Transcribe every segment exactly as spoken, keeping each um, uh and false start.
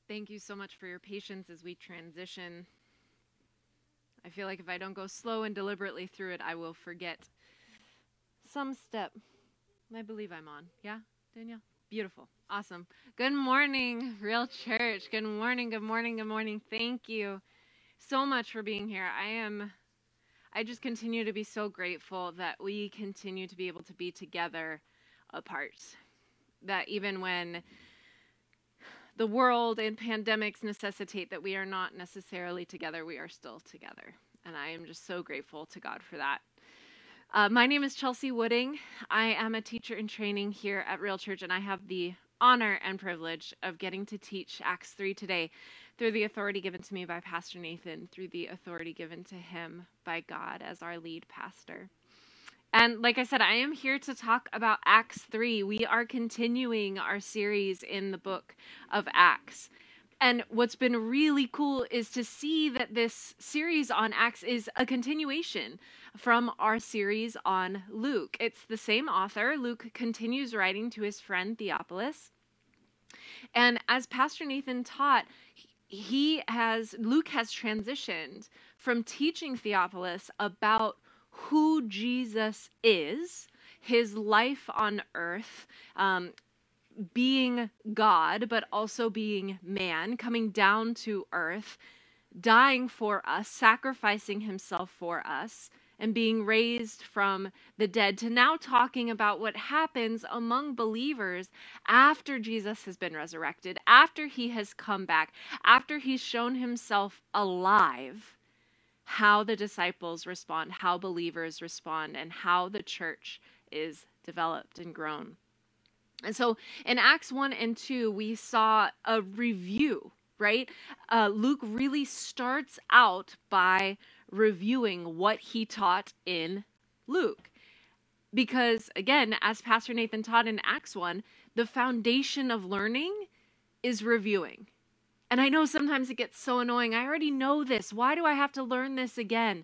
Thank you so much for your patience as we transition. I feel like if I don't go slow and deliberately through it, I will forget some step. I believe I'm on. Yeah, Danielle? Beautiful. Awesome. Good morning, Real Church. Good morning, good morning, good morning. Thank you so much for being here. I am, I just continue to be so grateful that we continue to be able to be together apart. That even when the world and pandemics necessitate that we are not necessarily together, we are still together. And I am just so grateful to God for that. Uh, my name is Chelsea Wooding. I am a teacher in training here at Real Church, and I have the honor and privilege of getting to teach Acts three today through the authority given to me by Pastor Nathan, through the authority given to him by God as our lead pastor. And like I said, I am here to talk about Acts three. We are continuing our series in the book of Acts. And what's been really cool is to see that this series on Acts is a continuation from our series on Luke. It's the same author. Luke continues writing to his friend Theophilus. And as Pastor Nathan taught, he has, Luke has transitioned from teaching Theophilus about who Jesus is, his life on earth, um, being God, but also being man, coming down to earth, dying for us, sacrificing himself for us, and being raised from the dead, to now talking about what happens among believers after Jesus has been resurrected, after he has come back, after he's shown himself alive, how the disciples respond, how believers respond, and how the church is developed and grown. And so in Acts one and two, we saw a review, right? Uh, Luke really starts out by reviewing what he taught in Luke. Because again, as Pastor Nathan taught in Acts one, the foundation of learning is reviewing. And I know sometimes it gets so annoying. I already know this. Why do I have to learn this again?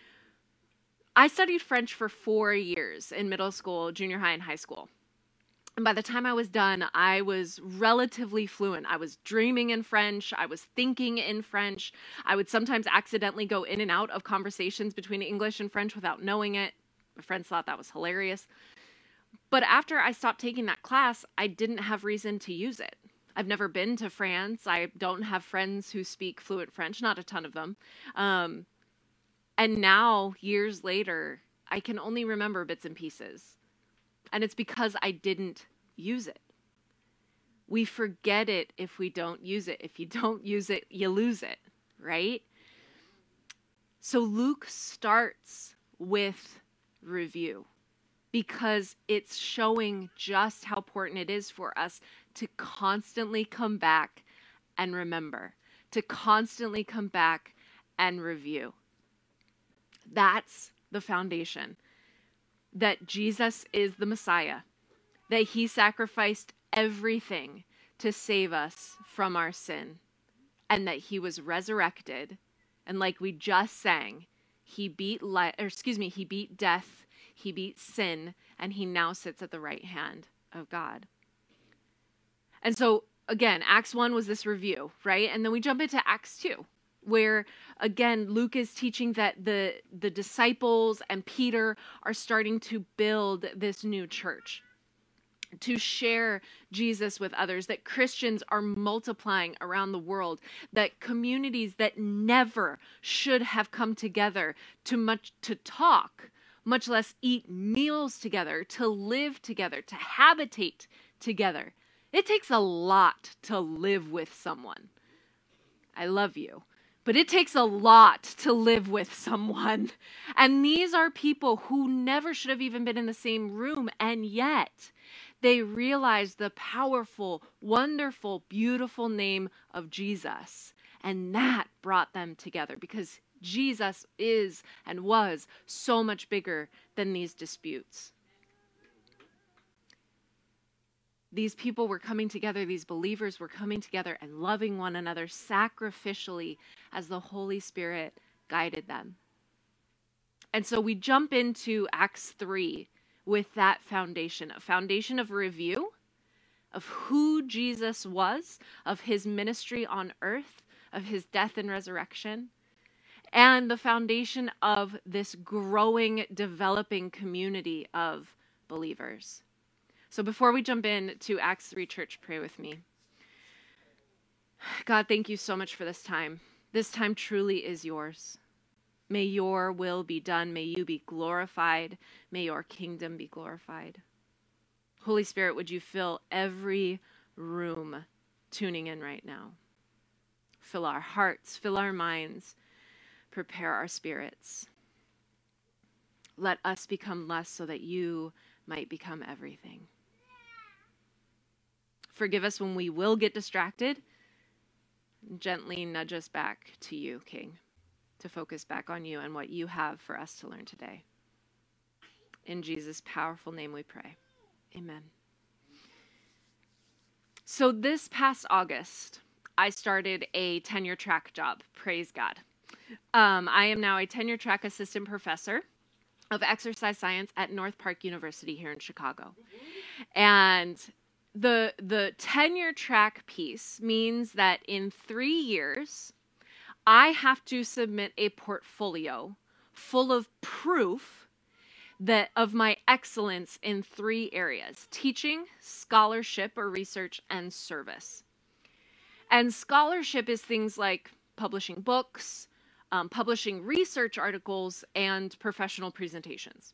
I studied French for four years in middle school, junior high, and high school. And by the time I was done, I was relatively fluent. I was dreaming in French. I was thinking in French. I would sometimes accidentally go in and out of conversations between English and French without knowing it. My friends thought that was hilarious. But after I stopped taking that class, I didn't have reason to use it. I've never been to France. I don't have friends who speak fluent French, not a ton of them. Um, and now, years later, I can only remember bits and pieces. And it's because I didn't use it. We forget it if we don't use it. If you don't use it, you lose it, right? So Luke starts with review, because it's showing just how important it is for us to constantly come back and remember, to constantly come back and review. That's the foundation. That Jesus is the Messiah, that he sacrificed everything to save us from our sin, and that he was resurrected. And like we just sang, he beat li- or excuse me, he beat death, he beat sin, and he now sits at the right hand of God. And so again, Acts one was this review, right? And then we jump into Acts two, where again, Luke is teaching that the, the disciples and Peter are starting to build this new church, to share Jesus with others, that Christians are multiplying around the world, that communities that never should have come together to much to talk, much less eat meals together, to live together, to habitate together. It takes a lot to live with someone. I love you. But it takes a lot to live with someone. And these are people who never should have even been in the same room. And yet they realize the powerful, wonderful, beautiful name of Jesus. And that brought them together, because Jesus is and was so much bigger than these disputes. These people were coming together, these believers were coming together and loving one another sacrificially as the Holy Spirit guided them. And so we jump into Acts three with that foundation, a foundation of review, of who Jesus was, of his ministry on earth, of his death and resurrection, and the foundation of this growing, developing community of believers. So before we jump in to Acts three Church, pray with me. God, thank you so much for this time. This time truly is yours. May your will be done. May you be glorified. May your kingdom be glorified. Holy Spirit, would you fill every room tuning in right now? Fill our hearts, fill our minds, prepare our spirits. Let us become less so that you might become everything. Forgive us when we will get distracted. Gently nudge us back to you, King, to focus back on you and what you have for us to learn today. In Jesus' powerful name we pray. Amen. So this past August, I started a tenure track job. Praise God. Um, I am now a tenure track assistant professor of exercise science at North Park University here in Chicago. And the the tenure track piece means that in three years, I have to submit a portfolio full of proof that of my excellence in three areas: teaching, scholarship or research, and service. And scholarship is things like publishing books, um, publishing research articles, and professional presentations.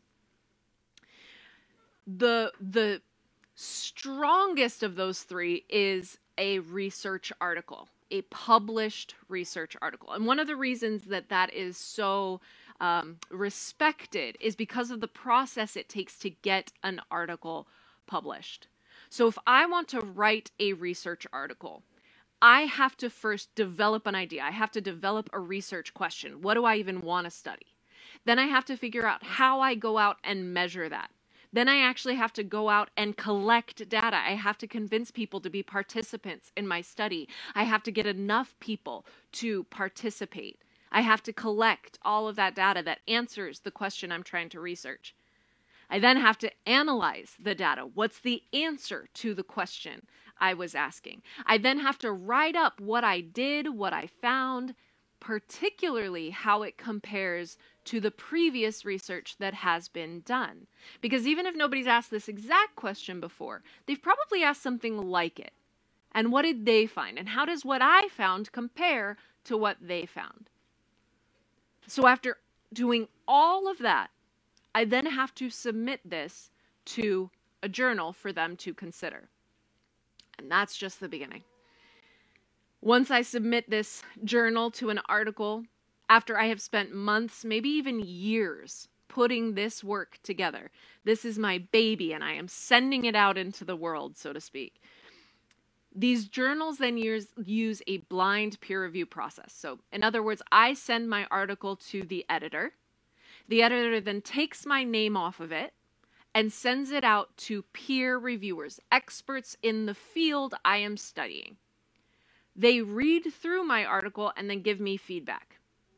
The, the strongest of those three is a research article, a published research article. And one of the reasons that that is so um, respected is because of the process it takes to get an article published. So if I want to write a research article, I have to first develop an idea. I have to develop a research question. What do I even want to study? Then I have to figure out how I go out and measure that. Then I actually have to go out and collect data. I have to convince people to be participants in my study. I have to get enough people to participate. I have to collect all of that data that answers the question I'm trying to research. I then have to analyze the data. What's the answer to the question I was asking? I then have to write up what I did, what I found, particularly how it compares to the previous research that has been done. Because even if nobody's asked this exact question before, they've probably asked something like it. And what did they find? And how does what I found compare to what they found? So after doing all of that, I then have to submit this to a journal for them to consider. And that's just the beginning. Once I submit this journal to an article, after I have spent months, maybe even years, putting this work together, this is my baby and I am sending it out into the world, so to speak. These journals then use, use a blind peer review process. So in other words, I send my article to the editor. The editor then takes my name off of it and sends it out to peer reviewers, experts in the field I am studying. They read through my article and then give me feedback.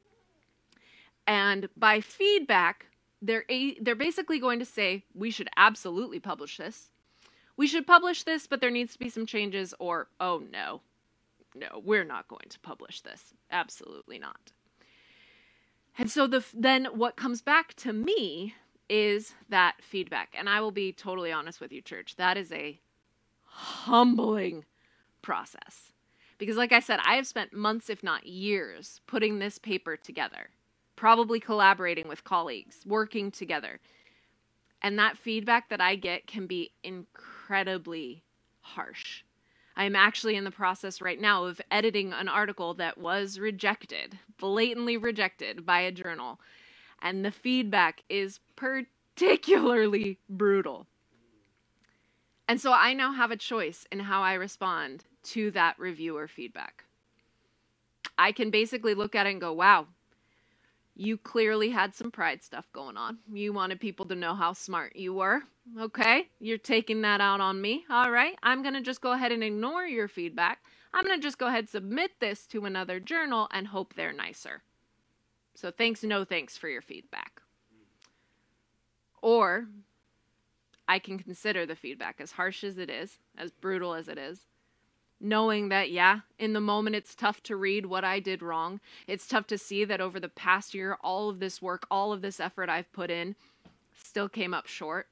And by feedback, they're, a, they're basically going to say, we should absolutely publish this. We should publish this, but there needs to be some changes, or, oh no, no, we're not going to publish this. Absolutely not. And so the, then what comes back to me is that feedback. And I will be totally honest with you, church. That is a humbling process. Because like I said, I have spent months, if not years, putting this paper together, probably collaborating with colleagues, working together. And that feedback that I get can be incredibly harsh. I'm actually in the process right now of editing an article that was rejected, blatantly rejected by a journal. And the feedback is particularly brutal. And so I now have a choice in how I respond to that reviewer feedback. I can basically look at it and go, wow, you clearly had some pride stuff going on. You wanted people to know how smart you were. Okay, you're taking that out on me. All right, I'm going to just go ahead and ignore your feedback. I'm going to just go ahead and submit this to another journal and hope they're nicer. So thanks, no thanks for your feedback. Or I can consider the feedback, as harsh as it is, as brutal as it is, knowing that, yeah, in the moment it's tough to read what I did wrong. It's tough to see that over the past year, all of this work, all of this effort I've put in still came up short.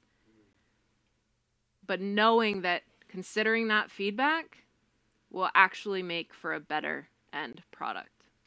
But knowing that considering that feedback will actually make for a better end product.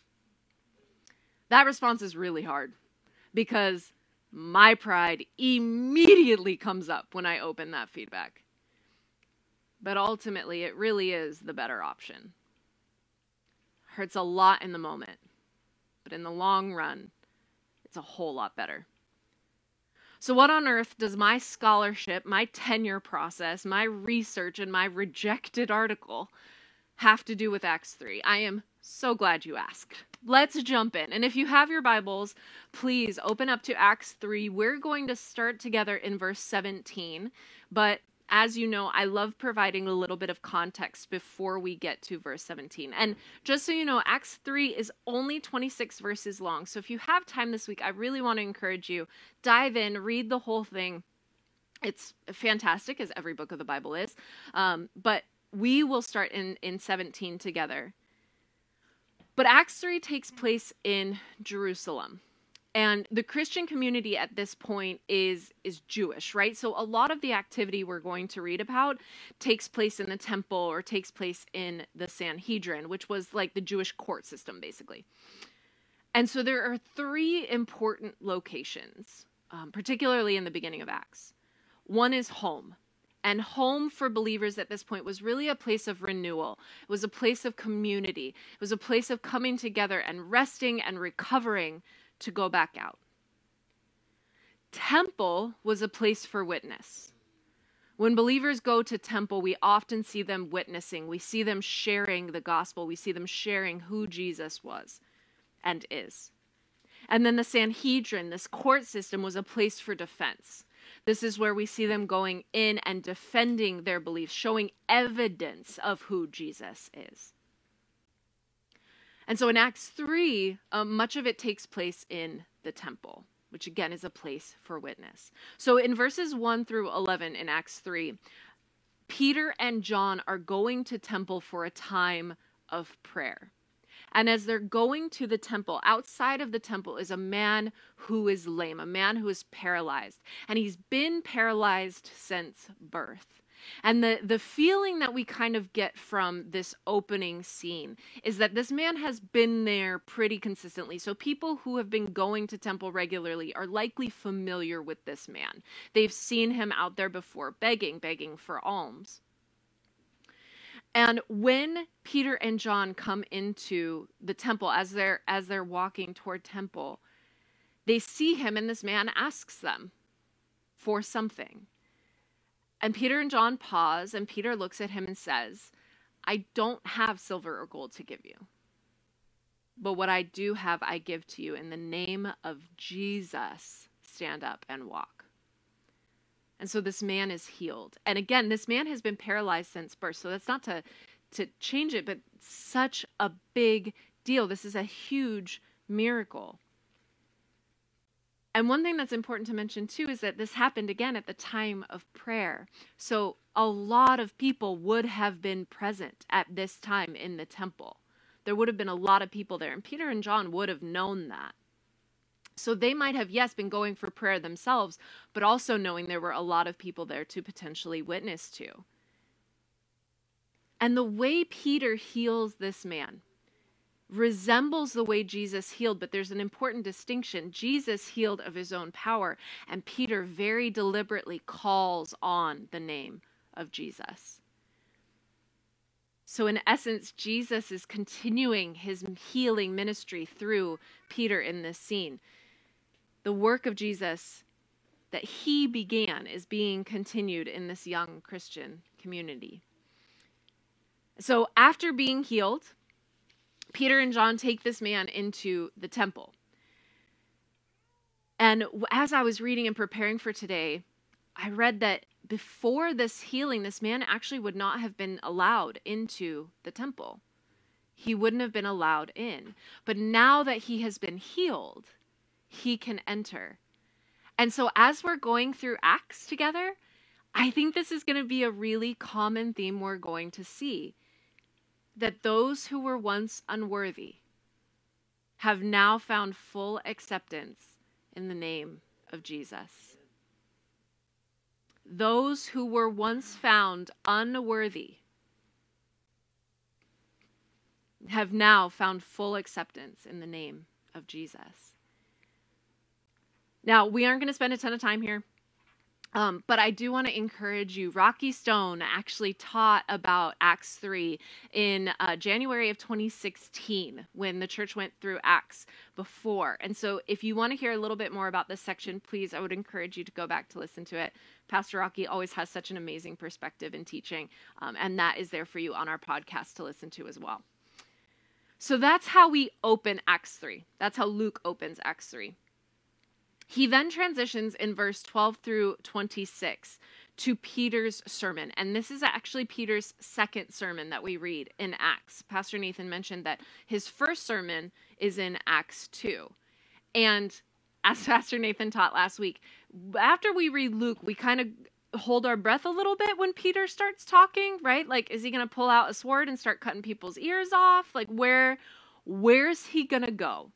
That response is really hard because my pride immediately comes up when I open that feedback. But ultimately, it really is the better option. Hurts a lot in the moment, but in the long run, it's a whole lot better. So what on earth does my scholarship, my tenure process, my research, and my rejected article have to do with Acts three? I am so glad you asked. Let's jump in. And if you have your Bibles, please open up to Acts three. We're going to start together in verse seventeen. But as you know, I love providing a little bit of context before we get to verse seventeen. And just so you know, Acts three is only twenty-six verses long. So if you have time this week, I really want to encourage you, dive in, read the whole thing. It's fantastic, as every book of the Bible is. Um, but we will start in, in seventeen together. But Acts three takes place in Jerusalem. And the Christian community at this point is, is Jewish, right? So a lot of the activity we're going to read about takes place in the temple or takes place in the Sanhedrin, which was like the Jewish court system, basically. And so there are three important locations, um, particularly in the beginning of Acts. One is home. And home for believers at this point was really a place of renewal. It was a place of community. It was a place of coming together and resting and recovering to go back out. Temple was a place for witness. When believers go to temple, we often see them witnessing. We see them sharing the gospel. We see them sharing who Jesus was and is. And then the Sanhedrin, this court system, was a place for defense. This is where we see them going in and defending their beliefs, showing evidence of who Jesus is. And so in Acts three, um, much of it takes place in the temple, which again is a place for witness. So in verses one through eleven in Acts three, Peter and John are going to temple for a time of prayer. And as they're going to the temple, outside of the temple is a man who is lame, a man who is paralyzed. And he's been paralyzed since birth. And the, the feeling that we kind of get from this opening scene is that this man has been there pretty consistently. So people who have been going to temple regularly are likely familiar with this man. They've seen him out there before begging, begging for alms. And when Peter and John come into the temple, as they're, as they're walking toward temple, they see him and this man asks them for something. And Peter and John pause, and Peter looks at him and says, I don't have silver or gold to give you, but what I do have, I give to you. In the name of Jesus, stand up and walk. And so this man is healed. And again, this man has been paralyzed since birth. So that's not to, to change it, but such a big deal. This is a huge miracle. And one thing that's important to mention too is that this happened again at the time of prayer. So a lot of people would have been present at this time in the temple. There would have been a lot of people there. And Peter and John would have known that. So they might have, yes, been going for prayer themselves, but also knowing there were a lot of people there to potentially witness to. And the way Peter heals this man resembles the way Jesus healed, but there's an important distinction. Jesus healed of his own power, and Peter very deliberately calls on the name of Jesus. So in essence, Jesus is continuing his healing ministry through Peter in this scene. The work of Jesus that he began is being continued in this young Christian community. So after being healed, Peter and John take this man into the temple. And as I was reading and preparing for today, I read that before this healing, this man actually would not have been allowed into the temple. He wouldn't have been allowed in. But now that he has been healed, he can enter. And so as we're going through Acts together, I think this is going to be a really common theme we're going to see. That those who were once unworthy have now found full acceptance in the name of Jesus. Those who were once found unworthy have now found full acceptance in the name of Jesus. Now, we aren't going to spend a ton of time here, um, but I do want to encourage you. Rocky Stone actually taught about Acts three in uh, January of twenty sixteen when the church went through Acts before. And so if you want to hear a little bit more about this section, please, I would encourage you to go back to listen to it. Pastor Rocky always has such an amazing perspective in teaching, um, and that is there for you on our podcast to listen to as well. So that's how we open Acts three. That's how Luke opens Acts three. He then transitions in verse twelve through twenty-six to Peter's sermon. And this is actually Peter's second sermon that we read in Acts. Pastor Nathan mentioned that his first sermon is in Acts two. And as Pastor Nathan taught last week, after we read Luke, we kind of hold our breath a little bit when Peter starts talking, right? Like, is he going to pull out a sword and start cutting people's ears off? Like, where, where's he going to go?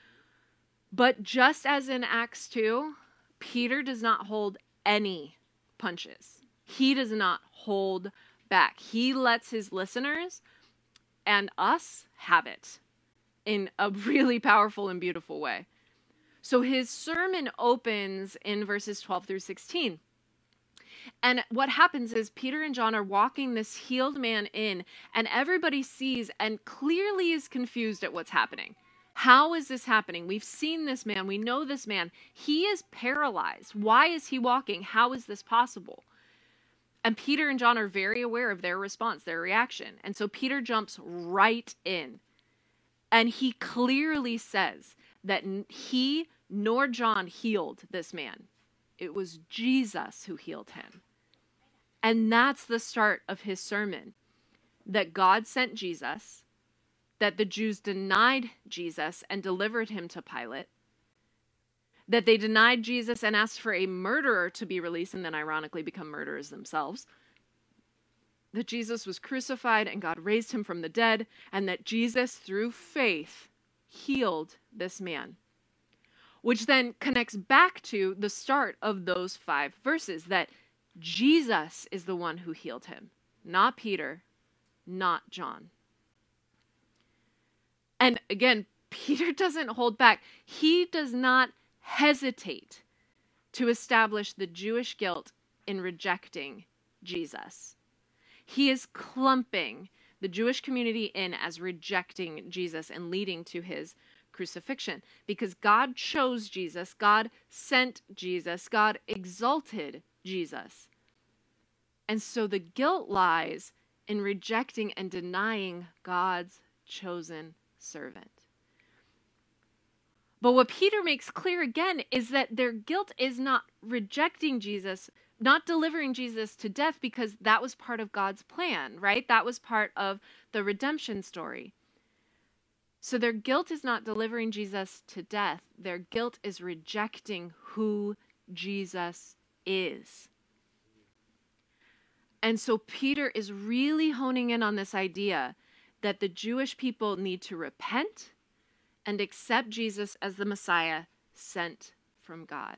But just as in Acts two, Peter does not hold any punches. He does not hold back. He lets his listeners and us have it in a really powerful and beautiful way. So his sermon opens in verses twelve through sixteen. And what happens is Peter and John are walking this healed man in, and everybody sees and clearly is confused at what's happening. How is this happening? We've seen this man. We know this man. He is paralyzed. Why is he walking? How is this possible? And Peter and John are very aware of their response, their reaction. And so Peter jumps right in. And he clearly says that he nor John healed this man. It was Jesus who healed him. And that's the start of his sermon. That God sent Jesus, that the Jews denied Jesus and delivered him to Pilate, that they denied Jesus and asked for a murderer to be released and then ironically become murderers themselves, that Jesus was crucified and God raised him from the dead, and that Jesus, through faith, healed this man. Which then connects back to the start of those five verses, that Jesus is the one who healed him, not Peter, not John. And again, Peter doesn't hold back. He does not hesitate to establish the Jewish guilt in rejecting Jesus. He is clumping the Jewish community in as rejecting Jesus and leading to his crucifixion, because God chose Jesus, God sent Jesus, God exalted Jesus. And so the guilt lies in rejecting and denying God's chosen servant. But what Peter makes clear again is that their guilt is not rejecting Jesus, not delivering Jesus to death, because that was part of God's plan, right? That was part of the redemption story. So their guilt is not delivering Jesus to death. Their guilt is rejecting who Jesus is. And so Peter is really honing in on this idea that the Jewish people need to repent and accept Jesus as the Messiah sent from God.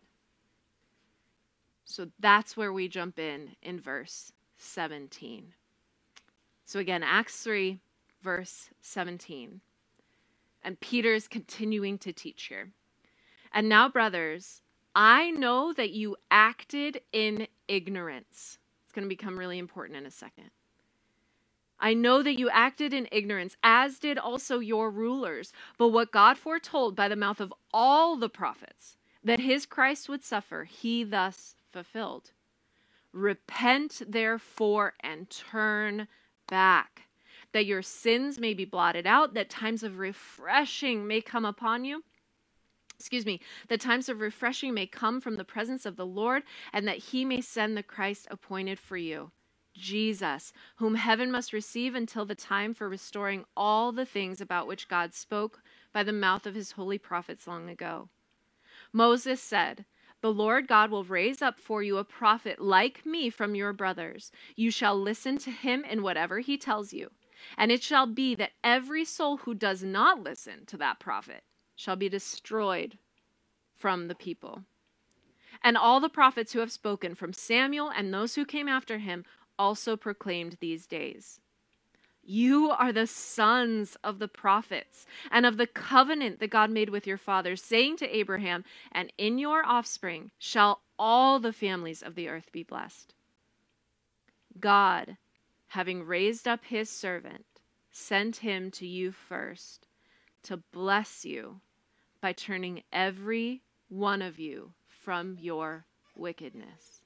So that's where we jump in in verse seventeen. So again, Acts three, verse seventeen. And Peter is continuing to teach here. And now, brothers, I know that you acted in ignorance. It's going to become really important in a second. I know that you acted in ignorance, as did also your rulers. But what God foretold by the mouth of all the prophets, that his Christ would suffer, he thus fulfilled. Repent, therefore, and turn back, that your sins may be blotted out, that times of refreshing may come upon you. Excuse me, that times of refreshing may come from the presence of the Lord, and that he may send the Christ appointed for you, Jesus, whom heaven must receive until the time for restoring all the things about which God spoke by the mouth of his holy prophets long ago. Moses said, The Lord God will raise up for you a prophet like me from your brothers. You shall listen to him in whatever he tells you. And it shall be that every soul who does not listen to that prophet shall be destroyed from the people. And all the prophets who have spoken, from Samuel and those who came after him, also proclaimed these days. You are the sons of the prophets and of the covenant that God made with your fathers, saying to Abraham, and in your offspring shall all the families of the earth be blessed. God, having raised up his servant, sent him to you first to bless you by turning every one of you from your wickedness.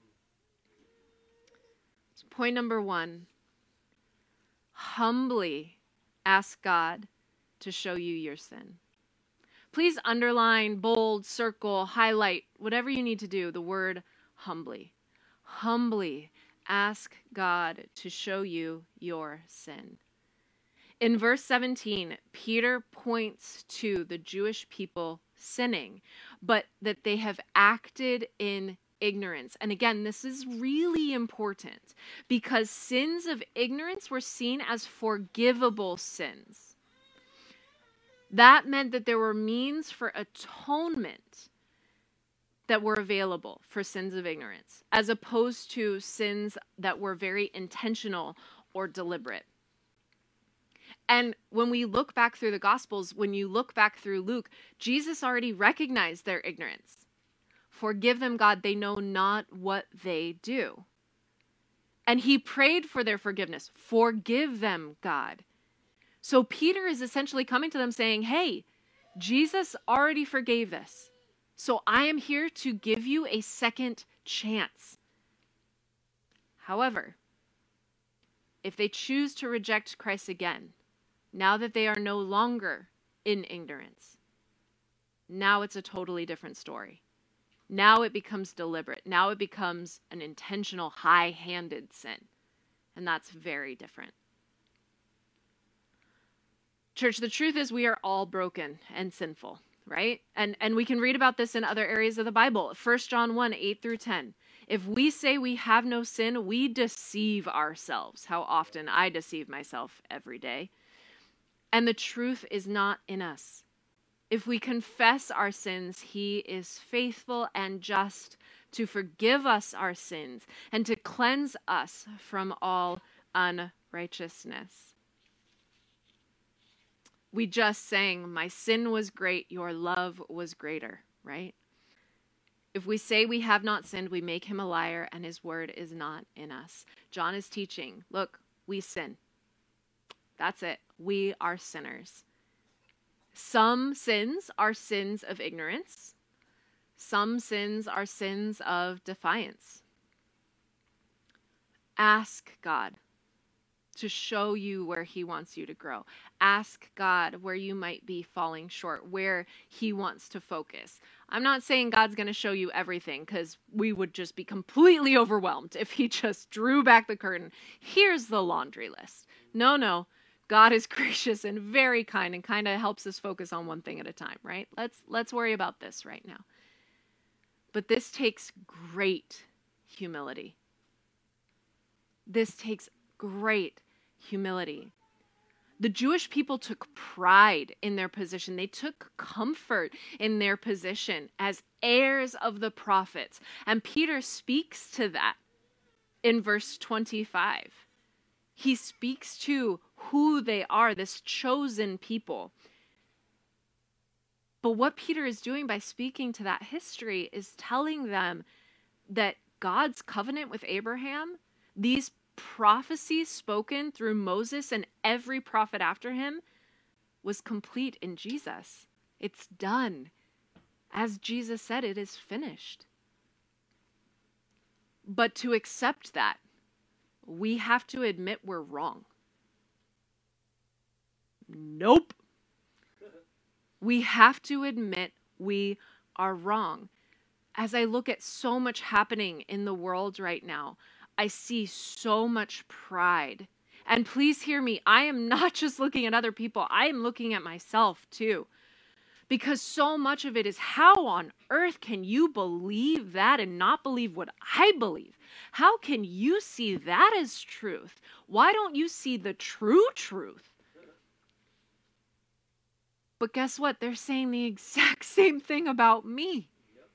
So point number one. Humbly ask God to show you your sin. Please underline, bold, circle, highlight, whatever you need to do, the word humbly. Humbly ask God to show you your sin. In verse seventeen, Peter points to the Jewish people sinning, but that they have acted in ignorance. And again, this is really important because sins of ignorance were seen as forgivable sins. That meant that there were means for atonement that were available for sins of ignorance, as opposed to sins that were very intentional or deliberate. And when we look back through the Gospels, when you look back through Luke, Jesus already recognized their ignorance. Forgive them, God, they know not what they do. And he prayed for their forgiveness. Forgive them, God. So Peter is essentially coming to them saying, hey, Jesus already forgave this. So I am here to give you a second chance. However, if they choose to reject Christ again, now that they are no longer in ignorance, now it's a totally different story. Now it becomes deliberate. Now it becomes an intentional, high-handed sin. And that's very different. Church, the truth is we are all broken and sinful, right? And, and we can read about this in other areas of the Bible. First John one, eight through ten. If we say we have no sin, we deceive ourselves. How often I deceive myself every day. And the truth is not in us. If we confess our sins, he is faithful and just to forgive us our sins and to cleanse us from all unrighteousness. We just sang, my sin was great, your love was greater, right? If we say we have not sinned, we make him a liar and his word is not in us. John is teaching, look, we sin. That's it. We are sinners. Some sins are sins of ignorance. Some sins are sins of defiance. Ask God to show you where he wants you to grow. Ask God where you might be falling short, where he wants to focus. I'm not saying God's going to show you everything because we would just be completely overwhelmed if he just drew back the curtain. Here's the laundry list. No, no. God is gracious and very kind and kind of helps us focus on one thing at a time, right? Let's let's worry about this right now. But this takes great humility. This takes great humility. The Jewish people took pride in their position. They took comfort in their position as heirs of the prophets. And Peter speaks to that in verse twenty-five. He speaks to who they are, this chosen people. But what Peter is doing by speaking to that history is telling them that God's covenant with Abraham, these prophecies spoken through Moses and every prophet after him, was complete in Jesus. It's done. As Jesus said, it is finished. But to accept that, we have to admit we're wrong. Nope. We have to admit we are wrong. As I look at so much happening in the world right now, I see so much pride. And please hear me, I am not just looking at other people, I am looking at myself too. Because so much of it is, how on earth can you believe that and not believe what I believe? How can you see that as truth? Why don't you see the true truth? But guess what? They're saying the exact same thing about me.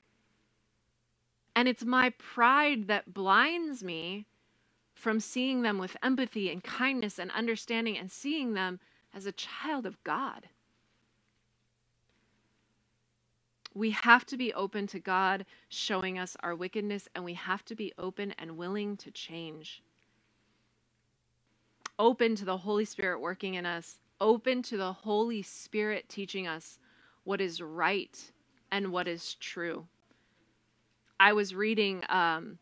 And it's my pride that blinds me from seeing them with empathy and kindness and understanding and seeing them as a child of God. We have to be open to God showing us our wickedness, and we have to be open and willing to change. Open to the Holy Spirit working in us. Open to the Holy Spirit teaching us what is right and what is true. I was reading, um,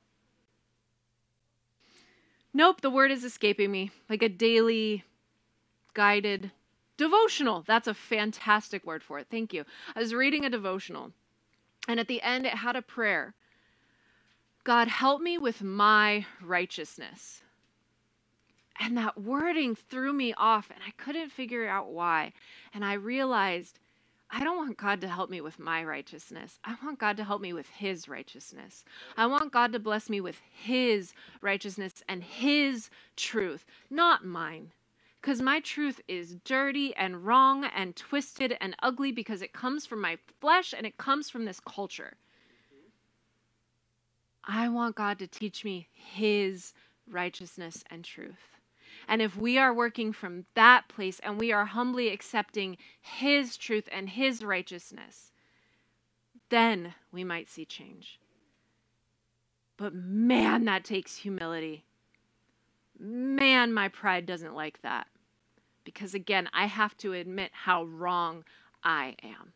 nope, the word is escaping me, like a daily guided devotional. That's a fantastic word for it. Thank you. I was reading a devotional, and at the end it had a prayer. God, help me with my righteousness. And that wording threw me off, and I couldn't figure out why. And I realized I don't want God to help me with my righteousness. I want God to help me with his righteousness. I want God to bless me with his righteousness and his truth, not mine. Because my truth is dirty and wrong and twisted and ugly because it comes from my flesh and it comes from this culture. I want God to teach me his righteousness and truth. And if we are working from that place and we are humbly accepting his truth and his righteousness, then we might see change. But man, that takes humility. Man, my pride doesn't like that. Because again, I have to admit how wrong I am.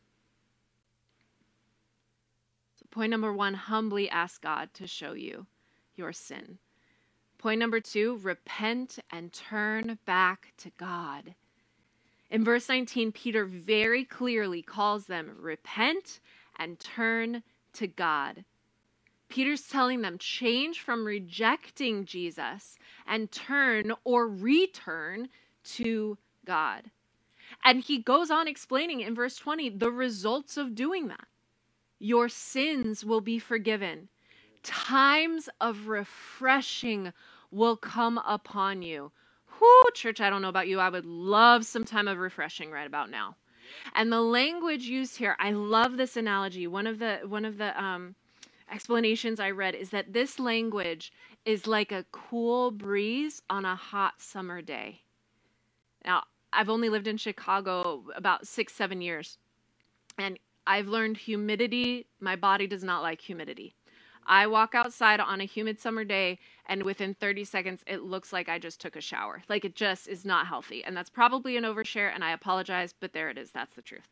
So point number one, humbly ask God to show you your sin. Point number two, repent and turn back to God. In verse nineteen, Peter very clearly calls them repent and turn to God. Peter's telling them change from rejecting Jesus and turn or return to God. And he goes on explaining in verse twenty the results of doing that. Your sins will be forgiven. Times of refreshing will come upon you. Whoo, church, I don't know about you. I would love some time of refreshing right about now. And the language used here, I love this analogy. One of the one of the um, explanations I read is that this language is like a cool breeze on a hot summer day. Now, I've only lived in Chicago about six, seven years. And I've learned humidity, my body does not like humidity. I walk outside on a humid summer day, and within thirty seconds, it looks like I just took a shower. Like, it just is not healthy. And that's probably an overshare, and I apologize, but there it is. That's the truth.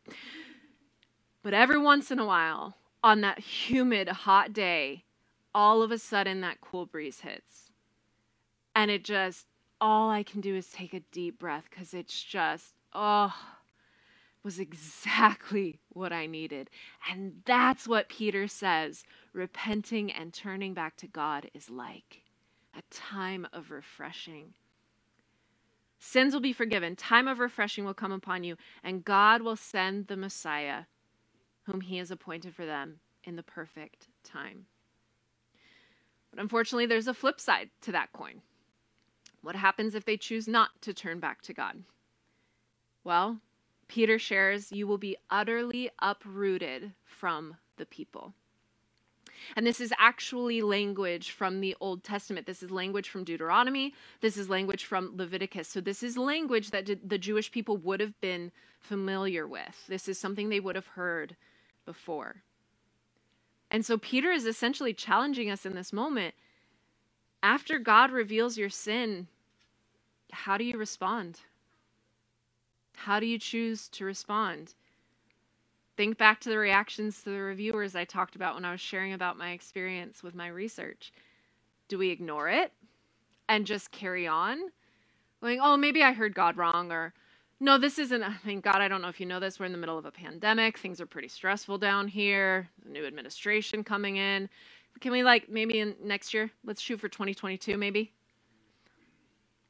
But every once in a while, on that humid, hot day, all of a sudden that cool breeze hits. And it just, all I can do is take a deep breath because it's just, oh, was exactly what I needed. And that's what Peter says repenting and turning back to God is like. A time of refreshing. Sins will be forgiven. Time of refreshing will come upon you. And God will send the Messiah whom he has appointed for them in the perfect time. But unfortunately, there's a flip side to that coin. What happens if they choose not to turn back to God? Well, Peter shares, you will be utterly uprooted from the people. And this is actually language from the Old Testament. This is language from Deuteronomy. This is language from Leviticus. So this is language that the Jewish people would have been familiar with. This is something they would have heard before. And so Peter is essentially challenging us in this moment. After God reveals your sin, how do you respond? How do you choose to respond? Think back to the reactions to the reviewers I talked about when I was sharing about my experience with my research. Do we ignore it and just carry on? Like, oh, maybe I heard God wrong, or no, this isn't, I mean, God, I don't know if you know this, we're in the middle of a pandemic. Things are pretty stressful down here. New administration coming in. Can we like, maybe in next year, let's shoot for twenty twenty-two maybe?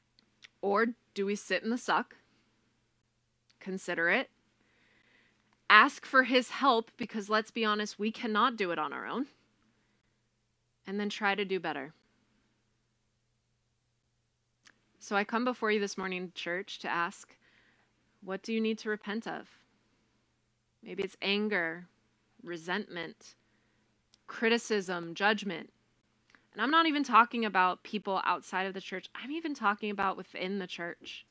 Or do we sit in the suck, consider it, ask for his help, because let's be honest, we cannot do it on our own, and then try to do better. So I come before you this morning, church, to ask, what do you need to repent of? Maybe it's anger, resentment, criticism, judgment. And I'm not even talking about people outside of the church. I'm even talking about within the church.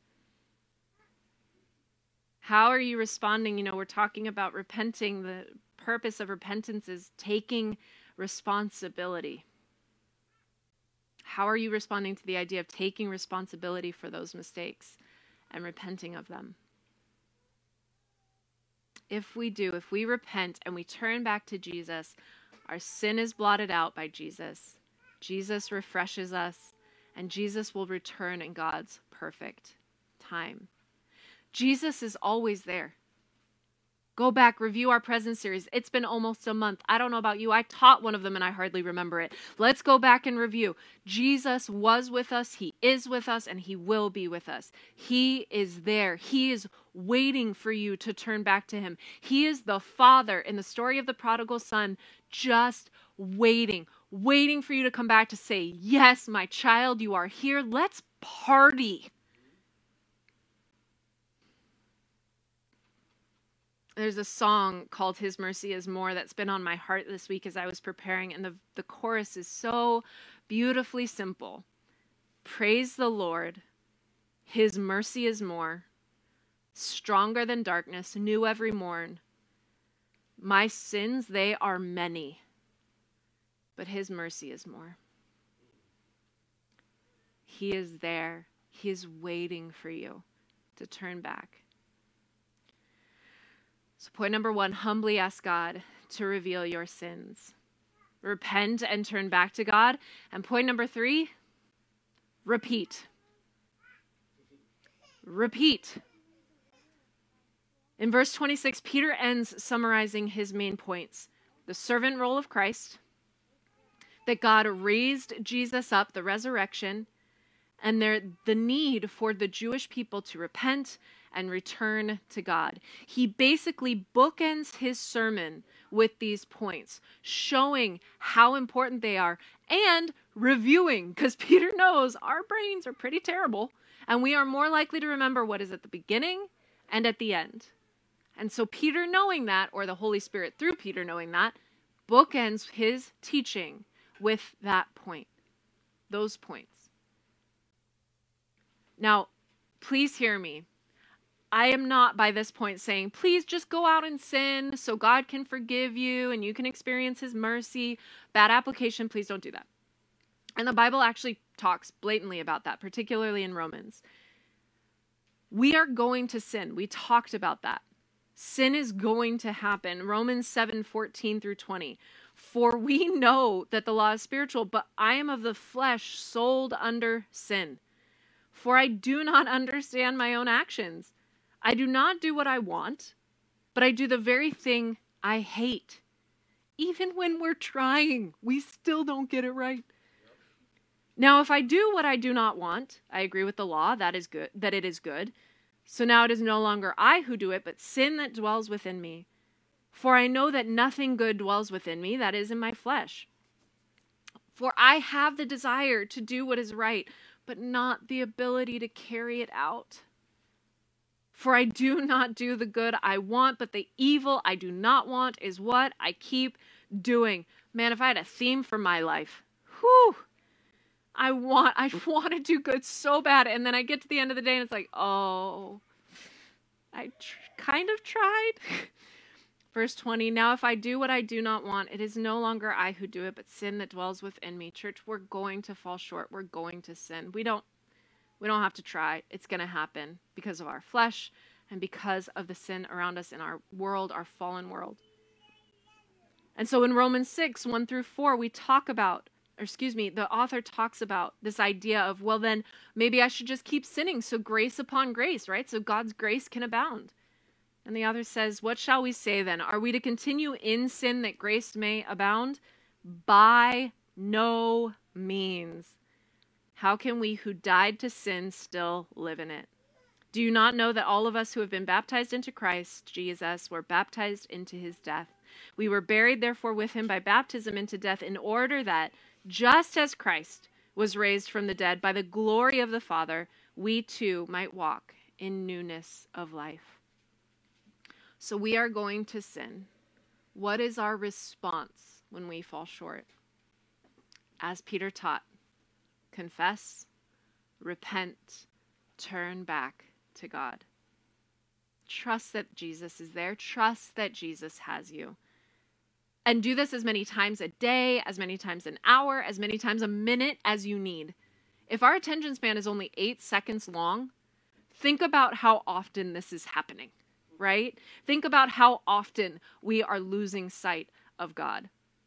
How are you responding? You know, we're talking about repenting. The purpose of repentance is taking responsibility. How are you responding to the idea of taking responsibility for those mistakes and repenting of them? If we do, if we repent and we turn back to Jesus, our sin is blotted out by Jesus. Jesus refreshes us, and Jesus will return in God's perfect time. Jesus is always there. Go back, review our present series. It's been almost a month. I don't know about you. I taught one of them and I hardly remember it. Let's go back and review. Jesus was with us. He is with us, and he will be with us. He is there. He is waiting for you to turn back to him. He is the Father in the story of the prodigal son, just waiting, waiting for you to come back to say, yes, my child, you are here. Let's party. There's a song called His Mercy is More that's been on my heart this week as I was preparing, and the, the chorus is so beautifully simple. Praise the Lord. His mercy is more, stronger than darkness, new every morn. My sins, they are many, but his mercy is more. He is there. He is waiting for you to turn back. So point number one, humbly ask God to reveal your sins. Repent and turn back to God. And point number three, repeat. Repeat. In verse twenty-six, Peter ends summarizing his main points. The servant role of Christ, that God raised Jesus up, the resurrection, and there, the need for the Jewish people to repent and return to God. He basically bookends his sermon with these points, showing how important they are and reviewing, because Peter knows our brains are pretty terrible and we are more likely to remember what is at the beginning and at the end. And so Peter knowing that, or the Holy Spirit through Peter knowing that, bookends his teaching with that point, those points. Now, please hear me. I am not by this point saying, please just go out and sin so God can forgive you and you can experience his mercy. Bad application, please don't do that. And the Bible actually talks blatantly about that, particularly in Romans. We are going to sin. We talked about that. Sin is going to happen. Romans seven, fourteen through twenty. For we know that the law is spiritual, but I am of the flesh, sold under sin. For I do not understand my own actions. I do not do what I want, but I do the very thing I hate. Even when we're trying, we still don't get it right. Now, if I do what I do not want, I agree with the law, that is good, that it is good. So now it is no longer I who do it, but sin that dwells within me. For I know that nothing good dwells within me, that is in my flesh. For I have the desire to do what is right, but not the ability to carry it out. For I do not do the good I want, but the evil I do not want is what I keep doing. Man, if I had a theme for my life, whew, I want, I want to do good so bad. And then I get to the end of the day and it's like, oh, I tr- kind of tried. Verse twenty, now if I do what I do not want, it is no longer I who do it, but sin that dwells within me. Church, we're going to fall short. We're going to sin. We don't, we don't have to try. It's going to happen because of our flesh and because of the sin around us in our world, our fallen world. And so in Romans six, one through four, we talk about, or excuse me, the author talks about this idea of, well, then maybe I should just keep sinning. So grace upon grace, right? So God's grace can abound. And the author says, what shall we say then? Are we to continue in sin that grace may abound? By no means. How can we who died to sin still live in it? Do you not know that all of us who have been baptized into Christ Jesus were baptized into his death? We were buried, therefore, with him by baptism into death, in order that, just as Christ was raised from the dead by the glory of the Father, we too might walk in newness of life. So we are going to sin. What is our response when we fall short? As Peter taught, confess, repent, turn back to God. Trust that Jesus is there. Trust that Jesus has you. And do this as many times a day, as many times an hour, as many times a minute as you need. If our attention span is only eight seconds long, think about how often this is happening, right? Think about how often we are losing sight of God.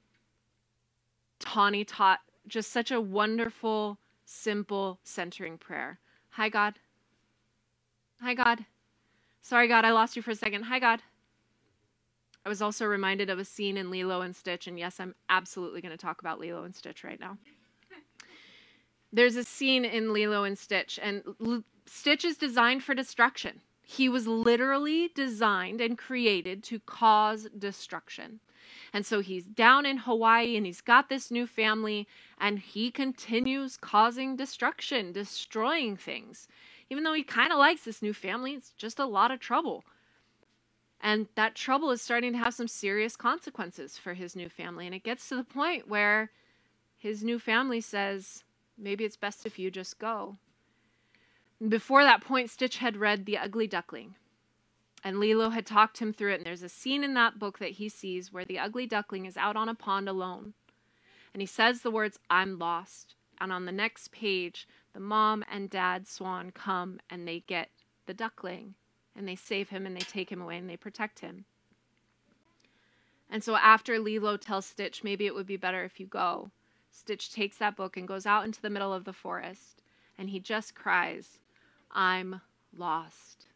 Tawny taught just such a wonderful, simple, centering prayer. Hi, God. Hi, God. Sorry, God, I lost you for a second. Hi, God. I was also reminded of a scene in Lilo and Stitch, and yes, I'm absolutely going to talk about Lilo and Stitch right now. There's a scene in Lilo and Stitch, and L- Stitch is designed for destruction. He was literally designed and created to cause destruction. And so he's down in Hawaii, and he's got this new family, and he continues causing destruction, destroying things. Even though he kind of likes this new family, it's just a lot of trouble. And that trouble is starting to have some serious consequences for his new family. And it gets to the point where his new family says, maybe it's best if you just go. And before that point, Stitch had read The Ugly Duckling. And Lilo had talked him through it. And there's a scene in that book that he sees where the ugly duckling is out on a pond alone. And he says the words, I'm lost. And on the next page, the mom and dad swan come and they get the duckling. And they save him and they take him away and they protect him. And so after Lilo tells Stitch, maybe it would be better if you go, Stitch takes that book and goes out into the middle of the forest. And he just cries, I'm lost.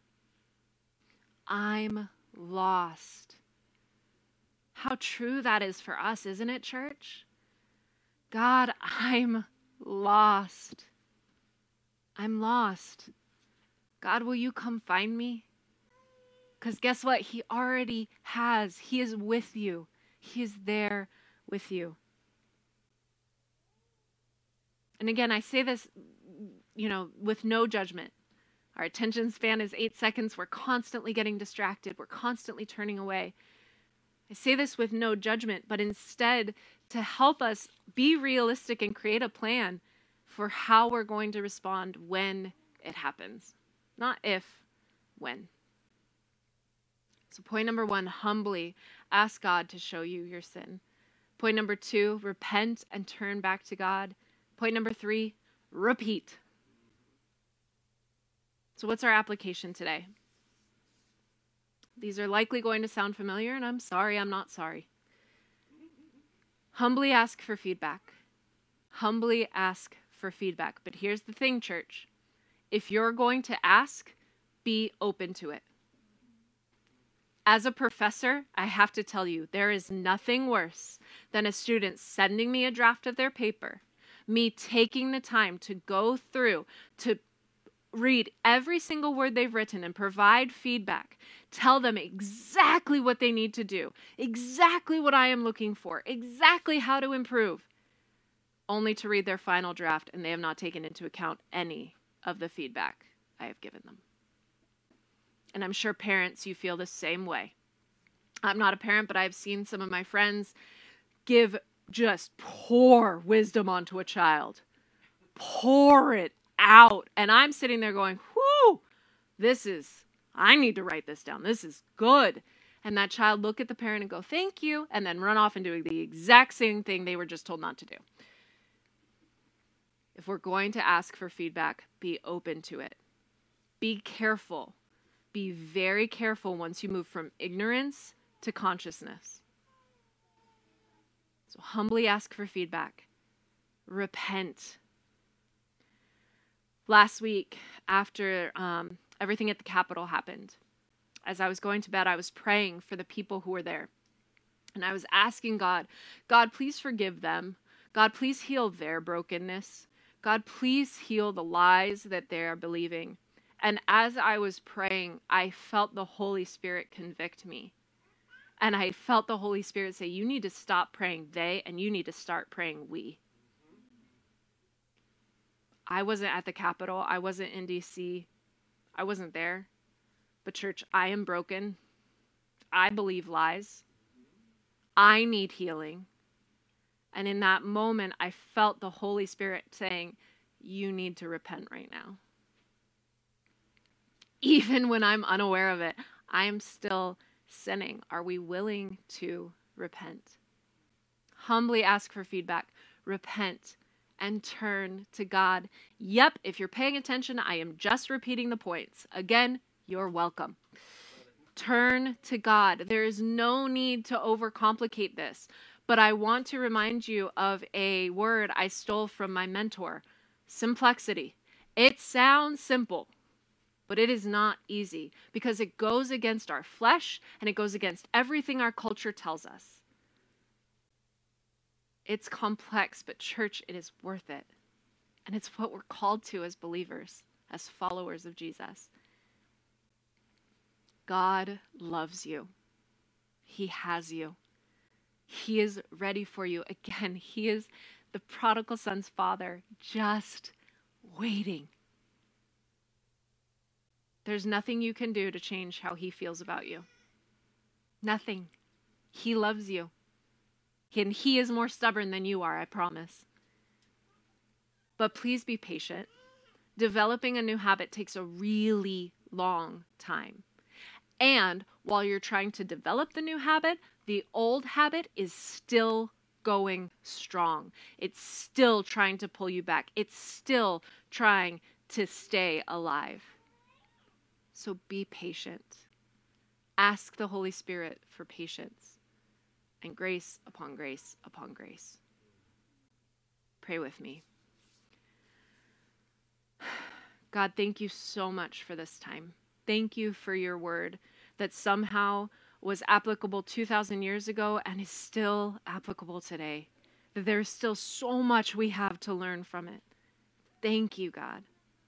I'm lost. How true that is for us, isn't it, church? God, I'm lost. I'm lost. God, will you come find me? Because guess what? He already has. He is with you. He is there with you. And again, I say this, you know, with no judgment. Our attention span is eight seconds. We're constantly getting distracted. We're constantly turning away. I say this with no judgment, but instead to help us be realistic and create a plan for how we're going to respond when it happens. Not if, when. So point number one, humbly ask God to show you your sin. Point number two, repent and turn back to God. Point number three, repeat. So what's our application today? These are likely going to sound familiar, and I'm sorry, I'm not sorry. Humbly ask for feedback. Humbly ask for feedback. But here's the thing, church. If you're going to ask, be open to it. As a professor, I have to tell you, there is nothing worse than a student sending me a draft of their paper, me taking the time to go through, to read every single word they've written and provide feedback, tell them exactly what they need to do, exactly what I am looking for, exactly how to improve, only to read their final draft and they have not taken into account any of the feedback I have given them. And I'm sure parents, you feel the same way. I'm not a parent, but I've seen some of my friends give just pour wisdom onto a child. Pour it out. And I'm sitting there going, whoo, this is, I need to write this down. This is good. And that child look at the parent and go, thank you, and then run off and do the exact same thing they were just told not to do. If we're going to ask for feedback, be open to it. Be careful. Be very careful once you move from ignorance to consciousness. So humbly ask for feedback. Repent. Last week, after um, everything at the Capitol happened, as I was going to bed, I was praying for the people who were there. And I was asking God, God, please forgive them. God, please heal their brokenness. God, please heal the lies that they are believing. And as I was praying, I felt the Holy Spirit convict me. And I felt the Holy Spirit say, you need to stop praying they, and you need to start praying we. I wasn't at the Capitol. I wasn't in D C. I wasn't there. But church, I am broken. I believe lies. I need healing. And in that moment, I felt the Holy Spirit saying, you need to repent right now. Even when I'm unaware of it, I am still sinning. Are we willing to repent? Humbly ask for feedback. Repent and turn to God. Yep, if you're paying attention, I am just repeating the points. Again, you're welcome. Turn to God. There is no need to overcomplicate this, but I want to remind you of a word I stole from my mentor, simplexity. It sounds simple, but it is not easy because it goes against our flesh and it goes against everything our culture tells us. It's complex, but church, it is worth it. And it's what we're called to as believers, as followers of Jesus. God loves you. He has you. He is ready for you. Again, he is the prodigal son's father, just waiting. There's nothing you can do to change how he feels about you. Nothing. He loves you. And he is more stubborn than you are, I promise. But please be patient. Developing a new habit takes a really long time. And while you're trying to develop the new habit, the old habit is still going strong. It's still trying to pull you back. It's still trying to stay alive. So be patient. Ask the Holy Spirit for patience and grace upon grace upon grace. Pray with me. God, thank you so much for this time. Thank you for your word that somehow was applicable two thousand years ago and is still applicable today. That there's still so much we have to learn from it. Thank you, God.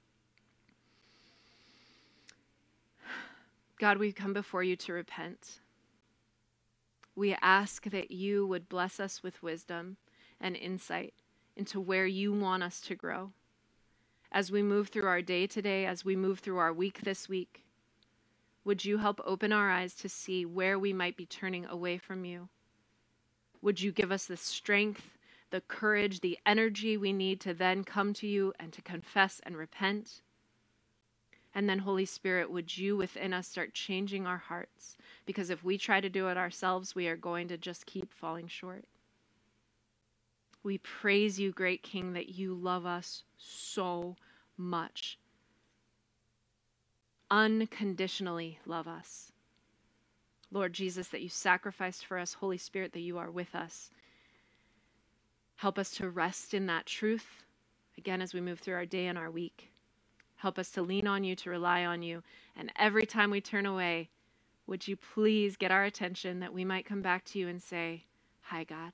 God, we come before you to repent. We ask that you would bless us with wisdom and insight into where you want us to grow. As we move through our day today, as we move through our week this week, would you help open our eyes to see where we might be turning away from you? Would you give us the strength, the courage, the energy we need to then come to you and to confess and repent? And then, Holy Spirit, would you within us start changing our hearts? Because if we try to do it ourselves, we are going to just keep falling short. We praise you, great King, that you love us so much. Unconditionally love us. Lord Jesus, that you sacrificed for us. Holy Spirit, that you are with us. Help us to rest in that truth, again, as we move through our day and our week. Help us to lean on you, to rely on you. And every time we turn away, would you please get our attention that we might come back to you and say, hi, God.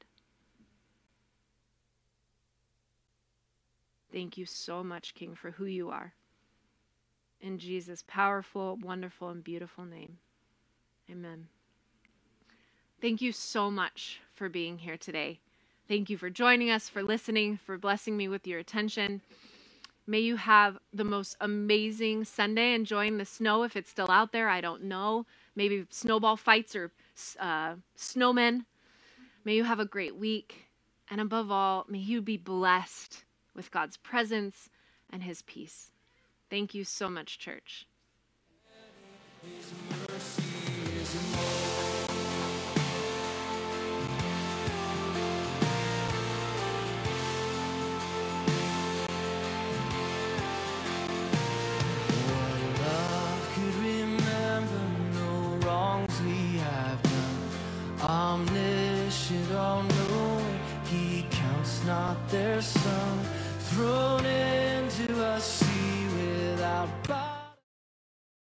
Thank you so much, King, for who you are. In Jesus' powerful, wonderful, and beautiful name. Amen. Thank you so much for being here today. Thank you for joining us, for listening, for blessing me with your attention. May you have the most amazing Sunday, enjoying the snow if it's still out there. I don't know. Maybe snowball fights or uh, snowmen. May you have a great week. And above all, may you be blessed with God's presence and his peace. Thank you so much, church. Omniscient, all-knowing, he counts not their sum, thrown into a sea without bounds.